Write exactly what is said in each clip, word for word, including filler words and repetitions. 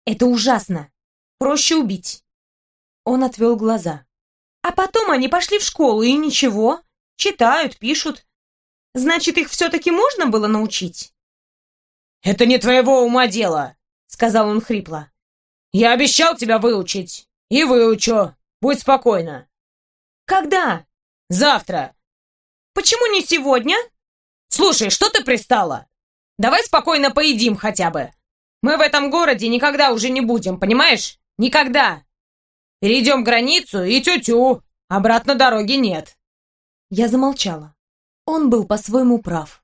Это ужасно. Проще убить. Он отвел глаза. А потом они пошли в школу, и ничего. Читают, пишут. Значит, их все-таки можно было научить? «Это не твоего ума дело», — сказал он хрипло. «Я обещал тебя выучить. И выучу. Будь спокойна». «Когда?» «Завтра». «Почему не сегодня?» «Слушай, что ты пристала? Давай спокойно поедим хотя бы. Мы в этом городе никогда уже не будем, понимаешь? Никогда. Перейдем границу и тю-тю. Обратно дороги нет». Я замолчала. Он был по-своему прав.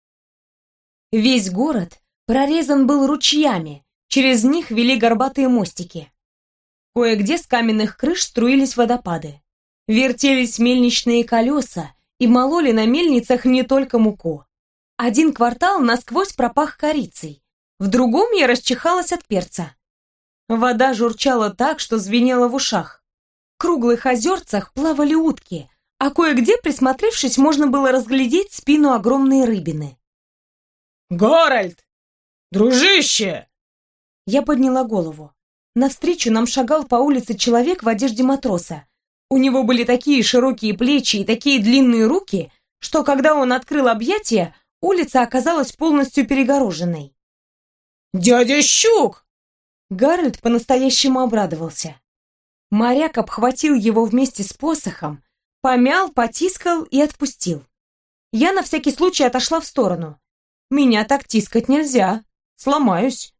Весь город прорезан был ручьями, через них вели горбатые мостики. Кое-где с каменных крыш струились водопады. Вертелись мельничные колеса и мололи на мельницах не только муку. Один квартал насквозь пропах корицей, в другом я расчихалась от перца. Вода журчала так, что звенела в ушах. В круглых озерцах плавали утки, а кое-где, присмотревшись, можно было разглядеть спину огромной рыбины. «Горальд! Дружище!» Я подняла голову. Навстречу нам шагал по улице человек в одежде матроса. У него были такие широкие плечи и такие длинные руки, что когда он открыл объятия, улица оказалась полностью перегороженной. «Дядя Щук!» Гарольд по-настоящему обрадовался. Моряк обхватил его вместе с посохом, помял, потискал и отпустил. Я на всякий случай отошла в сторону. Меня так тискать нельзя. Сломаюсь.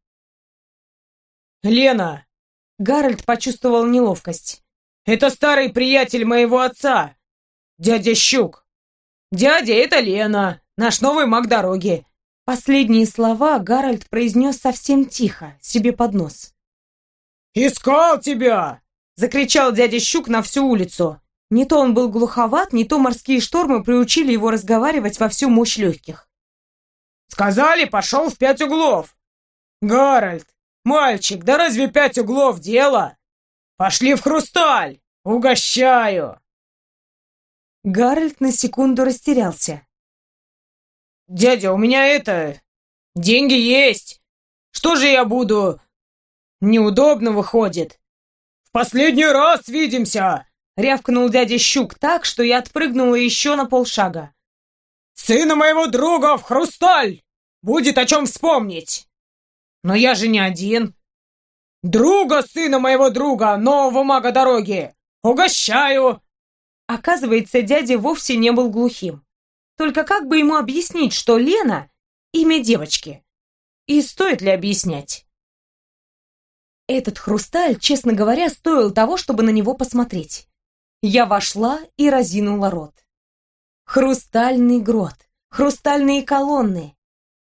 «Лена!» Гарольд почувствовал неловкость. «Это старый приятель моего отца, дядя Щук. Дядя, это Лена, наш новый маг дороги». Последние слова Гарольд произнес совсем тихо, себе под нос. «Искал тебя!» — закричал дядя Щук на всю улицу. Не то он был глуховат, не то морские штормы приучили его разговаривать во всю мощь легких. «Сказали, пошел в пять углов. Гарольд, мальчик, да разве пять углов дело? Пошли в Хрусталь, угощаю!» Гарольд на секунду растерялся. «Дядя, у меня это... деньги есть. Что же я буду... неудобно выходит. В последний раз видимся!» Рявкнул дядя Щук так, что я отпрыгнула еще на полшага. «Сына моего друга в Хрусталь! Будет о чем вспомнить!» «Но я же не один!» «Друга сына моего друга, нового мага дороги! Угощаю!» Оказывается, дядя вовсе не был глухим. Только как бы ему объяснить, что Лена — имя девочки? И стоит ли объяснять? Этот Хрусталь, честно говоря, стоил того, чтобы на него посмотреть. Я вошла и разинула рот. Хрустальный грот, хрустальные колонны.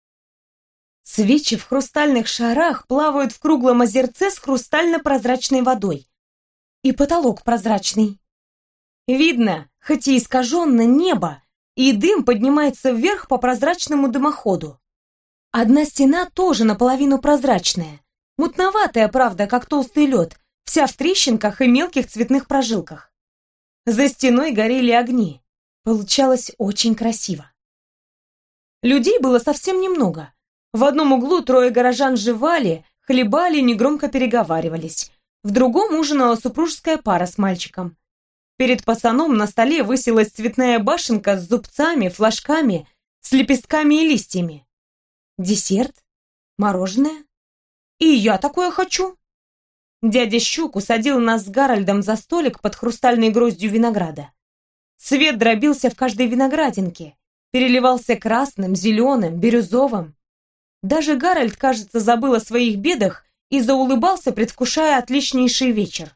Свечи в хрустальных шарах плавают в круглом озерце с хрустально-прозрачной водой. И потолок прозрачный. Видно, хоть и искаженно, небо, и дым поднимается вверх по прозрачному дымоходу. Одна стена тоже наполовину прозрачная, мутноватая, правда, как толстый лед, вся в трещинках и мелких цветных прожилках. За стеной горели огни. Получалось очень красиво. Людей было совсем немного. В одном углу трое горожан жевали, хлебали и негромко переговаривались. В другом ужинала супружеская пара с мальчиком. Перед пацаном на столе высилась цветная башенка с зубцами, флажками, с лепестками и листьями. Десерт? Мороженое? И я такое хочу. Дядя Щук усадил нас с Гарольдом за столик под хрустальной гроздью винограда. Свет дробился в каждой виноградинке, переливался красным, зеленым, бирюзовым. Даже Гарольд, кажется, забыл о своих бедах и заулыбался, предвкушая отличнейший вечер.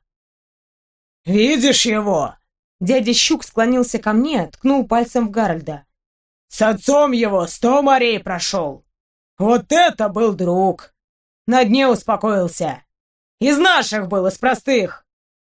«Видишь его?» Дядя Щук склонился ко мне, ткнул пальцем в Гарольда. «С отцом его сто морей прошел. Вот это был друг! На дне успокоился. Из наших был, из простых.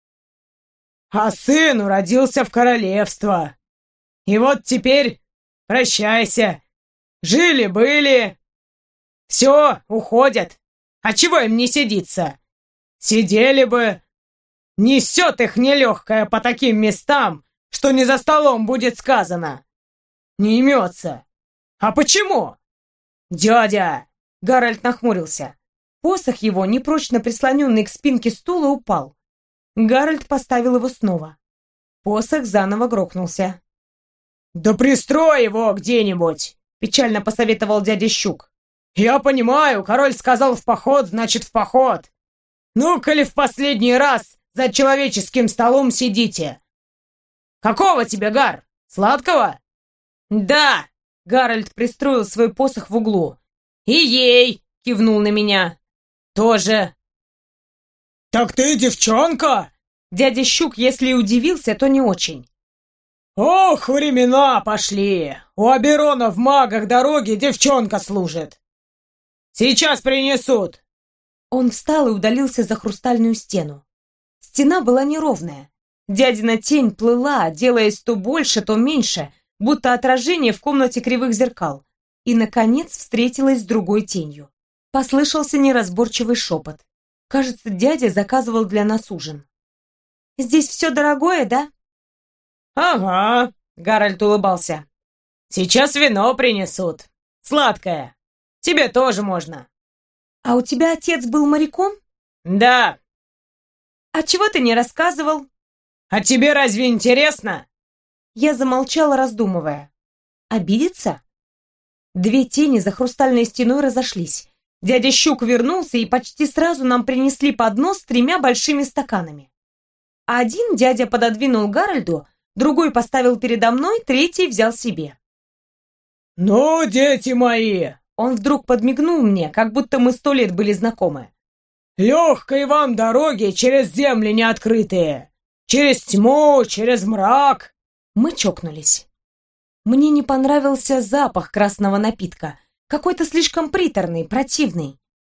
А сын уродился в королевство. И вот теперь прощайся. Жили-были. Все, уходят. А чего им не сидится? Сидели бы. Несет их нелегкое по таким местам, что не за столом будет сказано. Не имется. А почему? Дядя! Гарольд нахмурился. Посох его, непрочно прислоненный к спинке стула, упал. Гарольд поставил его снова. Посох заново грохнулся. «Да пристрой его где-нибудь!» — печально посоветовал дядя Щук. «Я понимаю, король сказал в поход, значит в поход. Ну-ка ли в последний раз за человеческим столом сидите? Какого тебе, Гар? Сладкого?» «Да!» — Гарольд пристроил свой посох в углу. «И ей!» — кивнул на меня. «Тоже!» «Так ты девчонка?» Дядя Щук, если и удивился, то не очень. «Ох, времена пошли! У Оберона в магах дороги девчонка служит! Сейчас принесут!» Он встал и удалился за хрустальную стену. Стена была неровная. Дядина тень плыла, делаясь то больше, то меньше, будто отражение в комнате кривых зеркал, и, наконец, встретилась с другой тенью. Послышался неразборчивый шепот. Кажется, дядя заказывал для нас ужин. «Здесь все дорогое, да?» «Ага», — Гарольд улыбался. «Сейчас вино принесут. Сладкое. Тебе тоже можно». «А у тебя отец был моряком?» «Да». «А чего ты не рассказывал?» «А тебе разве интересно?» Я замолчала, раздумывая. «Обидеться?» Две тени за хрустальной стеной разошлись. Дядя Щук вернулся, и почти сразу нам принесли поднос с тремя большими стаканами. Один дядя пододвинул Гарольду, другой поставил передо мной, третий взял себе. «Ну, дети мои!» Он вдруг подмигнул мне, как будто мы сто лет были знакомы. «Легкой вам дороги через земли неоткрытые! Через тьму, через мрак!» Мы чокнулись. Мне не понравился запах красного напитка, какой-то слишком приторный, противный.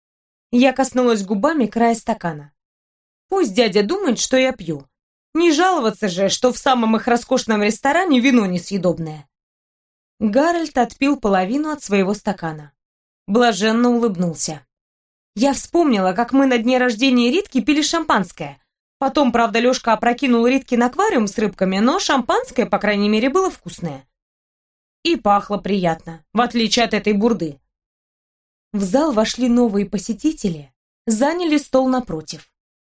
Я коснулась губами края стакана. Пусть дядя думает, что я пью. Не жаловаться же, что в самом их роскошном ресторане вино несъедобное. Гарольд отпил половину от своего стакана. Блаженно улыбнулся. Я вспомнила, как мы на дне рождения Ритки пили шампанское. Потом, правда, Лешка опрокинул Риткин аквариум с рыбками, но шампанское, по крайней мере, было вкусное. И пахло приятно, в отличие от этой бурды. В зал вошли новые посетители, заняли стол напротив.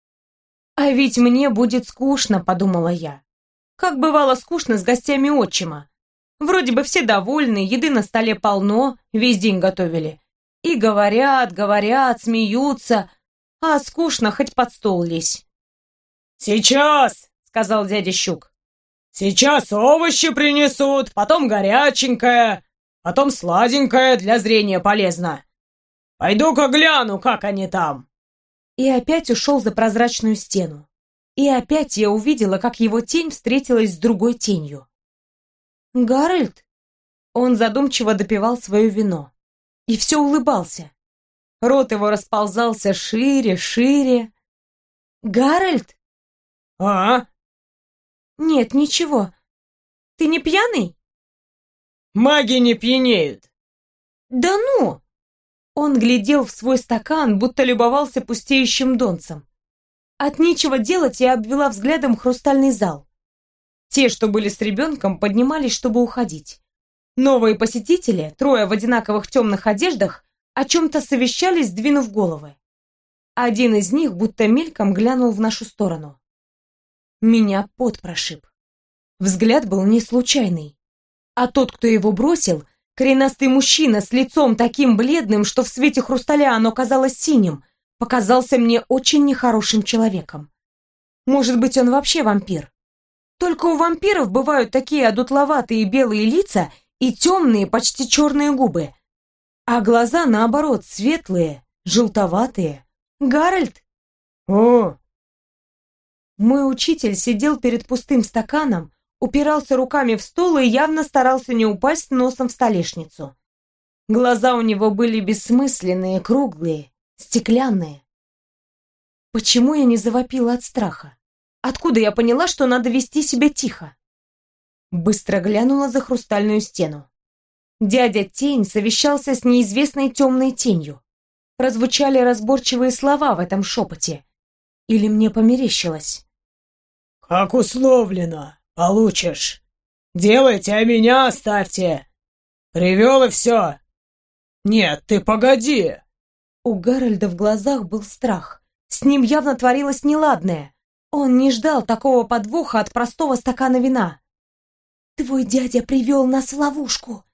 «А ведь мне будет скучно», — подумала я. Как бывало скучно с гостями отчима. Вроде бы все довольны, еды на столе полно, весь день готовили. И говорят, говорят, смеются, а скучно, хоть под стол лезь. «Сейчас», — сказал дядя Щук. «Сейчас овощи принесут, потом горяченькое, потом сладенькое, для зрения полезно. Пойду-ка гляну, как они там». И опять ушел за прозрачную стену. И опять я увидела, как его тень встретилась с другой тенью. «Гарольд?» Он задумчиво допивал свое вино. И все улыбался. Рот его расползался шире, шире. «Гарольд?» «А?» «Нет, ничего. Ты не пьяный?» «Маги не пьянеют». «Да ну!» Он глядел в свой стакан, будто любовался пустеющим донцем. От нечего делать я обвела взглядом хрустальный зал. Те, что были с ребенком, поднимались, чтобы уходить. Новые посетители, трое в одинаковых темных одеждах, о чем-то совещались, сдвинув головы. Один из них будто мельком глянул в нашу сторону. Меня пот прошиб. Взгляд был не случайный. А тот, кто его бросил, коренастый мужчина с лицом таким бледным, что в свете хрусталя оно казалось синим, показался мне очень нехорошим человеком. Может быть, он вообще вампир? Только у вампиров бывают такие одутловатые белые лица и темные, почти черные губы. А глаза, наоборот, светлые, желтоватые. Гарольд? «О!» Мой учитель сидел перед пустым стаканом, упирался руками в стол и явно старался не упасть носом в столешницу. Глаза у него были бессмысленные, круглые, стеклянные. Почему я не завопила от страха? Откуда я поняла, что надо вести себя тихо? Быстро глянула за хрустальную стену. Дядя Тень совещался с неизвестной темной тенью. Прозвучали разборчивые слова в этом шепоте. Или мне померещилось? «Как условлено, получишь. Делайте, а меня оставьте. Привел и все. Нет, ты погоди. У Гарольда в глазах был страх. С ним явно творилось неладное. Он не ждал такого подвоха от простого стакана вина. «Твой дядя привел нас в ловушку»,